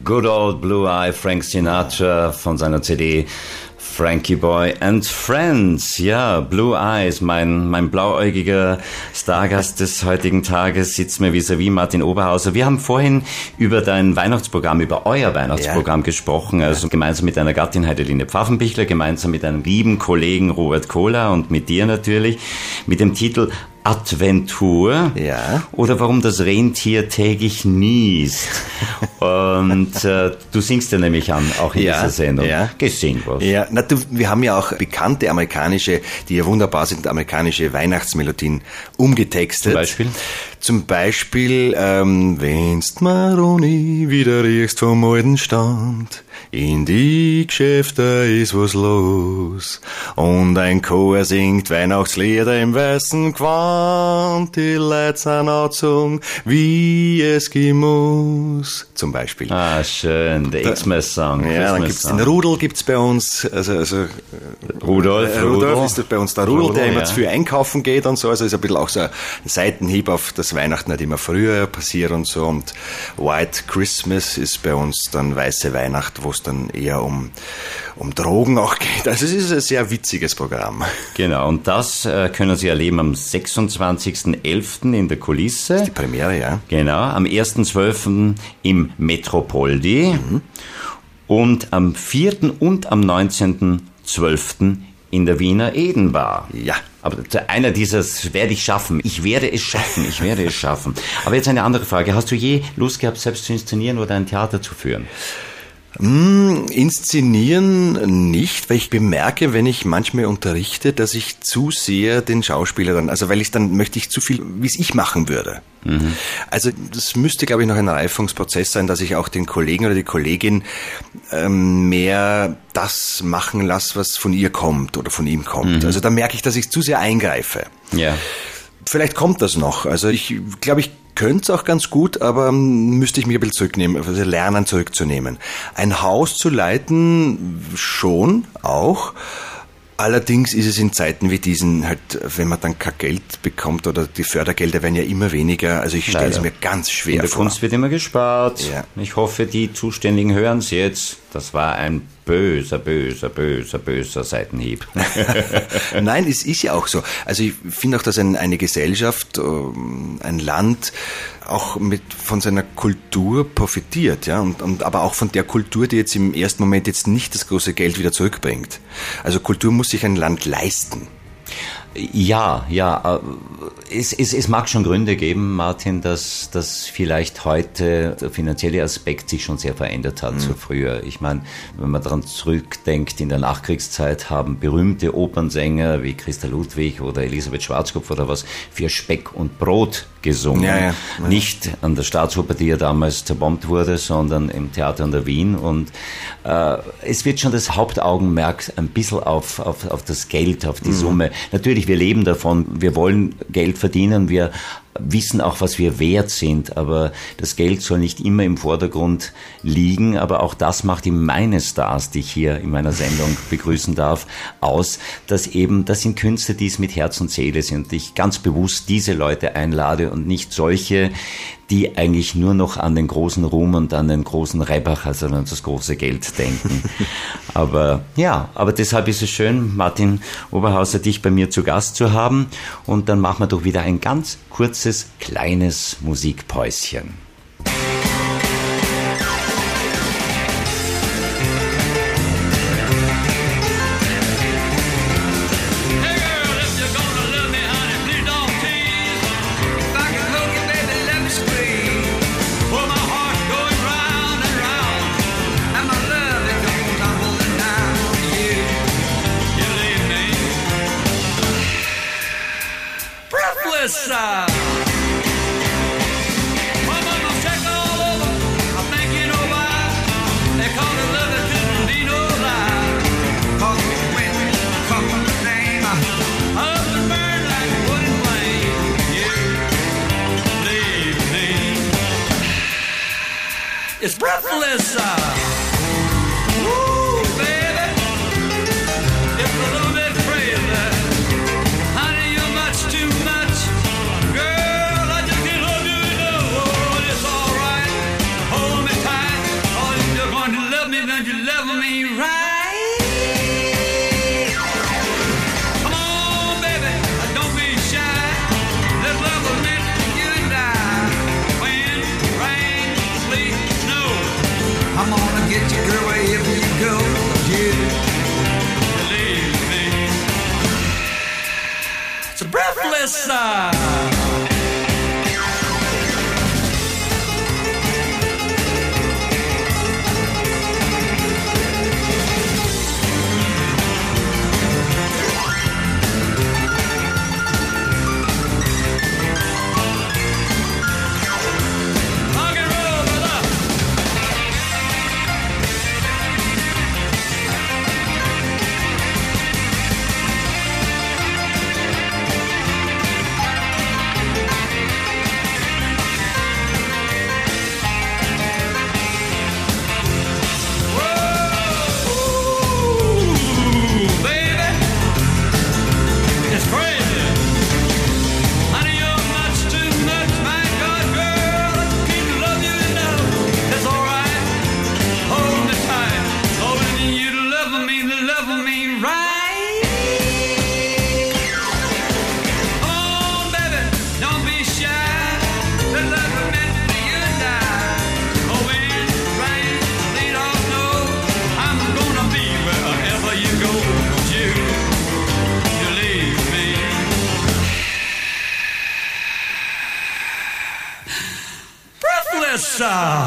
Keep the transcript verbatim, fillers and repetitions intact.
Good Old Blue Eye, Frank Sinatra von seiner C D Frankie Boy and Friends. Ja, Blue Eyes, mein, mein blauäugiger Stargast des heutigen Tages, sitzt mir vis-à-vis Martin Oberhauser. Wir haben vorhin über dein Weihnachtsprogramm, über euer Weihnachtsprogramm ja. gesprochen, also ja. gemeinsam mit deiner Gattin Heideline Pfaffenbichler, gemeinsam mit deinem lieben Kollegen Robert Kohler und mit dir natürlich, mit dem Titel Adventur ja. oder warum das Rentier täglich niest. Und äh, du singst ja nämlich an, auch in ja, dieser Sendung. Ja. Gesing was. Ja, na, du, wir haben ja auch bekannte amerikanische, die ja wunderbar sind, amerikanische Weihnachtsmelodien umgetextet. Zum Beispiel? Zum Beispiel, ähm, wenn's Maroni wieder riechst vom alten Stand, in die Geschäfte ist was los. Und ein Chor singt Weihnachtslieder im weißen Gewand, die Leute sind angezogen wie Eskimos. Zum Beispiel. Ah, schön, der Xmas-Song. Ja, dann gibt's den Rudel gibt's bei uns, also, also Rudolf, äh, Rudolf Rudolf ist bei uns der Rudel, Rudel, der immer ja. zu viel einkaufen geht und so, also ist ein bisschen auch so ein Seitenhieb auf das Weihnachten nicht immer früher passiert und so, und White Christmas ist bei uns dann weiße Weihnacht, wo es dann eher um, um Drogen auch geht. Also es ist ein sehr witziges Programm. Genau, und das äh, können Sie erleben am sechsundzwanzigsten elften in der Kulisse. Das ist die Premiere, ja. Genau, am ersten zwölften im Metropoldi mhm. und am vierten und am neunzehnten zwölften in der Wiener Edenbar. Ja. Aber einer dieses werde ich schaffen. Ich werde es schaffen. Ich werde es schaffen. Aber jetzt eine andere Frage. Hast du je Lust gehabt, selbst zu inszenieren oder ein Theater zu führen? Mm, inszenieren nicht, weil ich bemerke, wenn ich manchmal unterrichte, dass ich zu sehr den Schauspieler dann, also weil ich dann möchte ich zu viel, wie es ich machen würde. Mhm. Also das müsste, glaube ich, noch ein Reifungsprozess sein, dass ich auch den Kollegen oder die Kollegin ähm, mehr das machen lasse, was von ihr kommt oder von ihm kommt. Mhm. Also da merke ich, dass ich zu sehr eingreife. Ja. Vielleicht kommt das noch. Also ich glaube, ich könnte es auch ganz gut, aber müsste ich mich ein bisschen zurücknehmen, also lernen zurückzunehmen. Ein Haus zu leiten schon auch. Allerdings ist es in Zeiten wie diesen halt, wenn man dann kein Geld bekommt oder die Fördergelder werden ja immer weniger. Also ich stelle es mir ganz schwer vor. In der vor. Kunst wird immer gespart. Ja. Ich hoffe, die Zuständigen hören es jetzt. Das war ein böser, böser, böser, böser Seitenhieb. Nein, es ist ja auch so. Also ich finde auch, dass ein, eine Gesellschaft, ein Land auch mit von seiner Kultur profitiert, ja, und, und aber auch von der Kultur, die jetzt im ersten Moment jetzt nicht das große Geld wieder zurückbringt. Also Kultur muss sich ein Land leisten. Ja, ja, es, es, es mag schon Gründe geben, Martin, dass, dass vielleicht heute der finanzielle Aspekt sich schon sehr verändert hat mhm. zu früher. Ich meine, wenn man daran zurückdenkt, in der Nachkriegszeit haben berühmte Opernsänger wie Christa Ludwig oder Elisabeth Schwarzkopf oder was für Speck und Brot gesungen. Ja, ja, ja. Nicht an der Staatsoper, die ja damals zerbombt wurde, sondern im Theater an der Wien. Und äh, es wird schon das Hauptaugenmerk ein bisschen auf, auf, auf das Geld, auf die mhm. Summe. Natürlich, wir leben davon, wir wollen Geld verdienen, wir wissen auch, was wir wert sind, aber das Geld soll nicht immer im Vordergrund liegen, aber auch das macht eben meine Stars, die ich hier in meiner Sendung begrüßen darf, aus, dass eben, das sind Künstler, die es mit Herz und Seele sind und ich ganz bewusst diese Leute einlade und nicht solche, die eigentlich nur noch an den großen Ruhm und an den großen Reibach, also an das große Geld denken. Aber ja, aber deshalb ist es schön, Martin Oberhauser, dich bei mir zu Gast zu haben und dann machen wir doch wieder ein ganz kurzes, kleines Musikpäuschen. It's breathless. Woo, baby. It's a little bit crazy. Honey, you're much too much. Girl, I just can't hold you enough. Oh, it's all right. Hold me tight. All you want to love me, then you love me right. Come on, baby, don't be shy. This love was meant for you and I. Wind, rain, sleet, snow, I'm gonna get you, girl, wherever you go. You believe me. It's a breathless sigh. Breathless sigh.